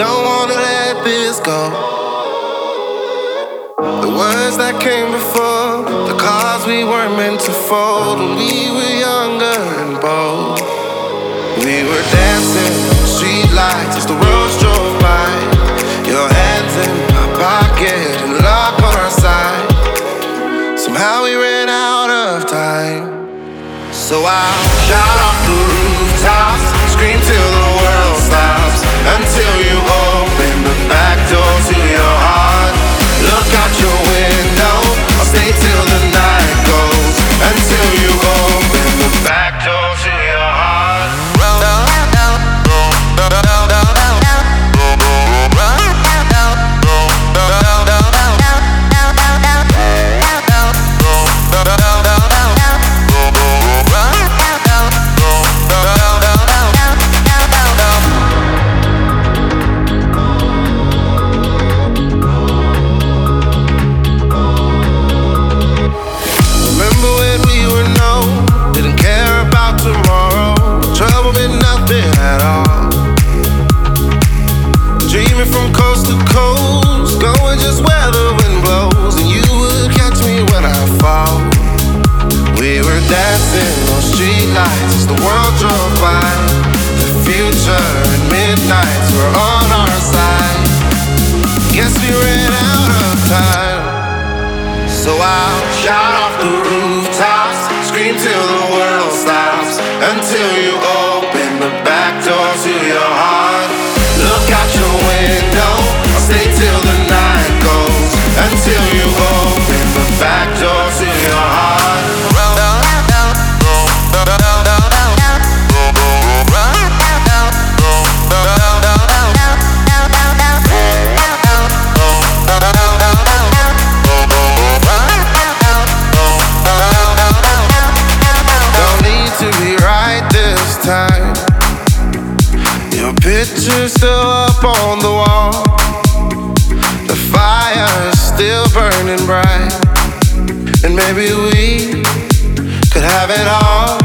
don't wanna let this go. The words that came before, the cards we weren't meant to fold. When we were younger and bold, we were dancing on street lights as the world drove by. Your hands in my pocket and luck on our side. Somehow we ran out of time. So I'll shout off the rooftops, scream till the world stops, until you open the back door to your heart. Look out your window, I'll stay till the night goes, until you open the back door to your heart. From coast to coast, going just where the wind blows, and you would catch me when I fall. We were dancing on street lights as the world drove by. The future and midnights were on our side. Guess we ran out of time. So I'll shout off the rooftops, scream till the world stops, until you open the back door to your heart. Look out your window, I'll stay till the night goes, until you open the back door to your heart. Don't need to be right this time. Your picture's still up on the wall. The fire is still burning bright. And maybe we could have it all.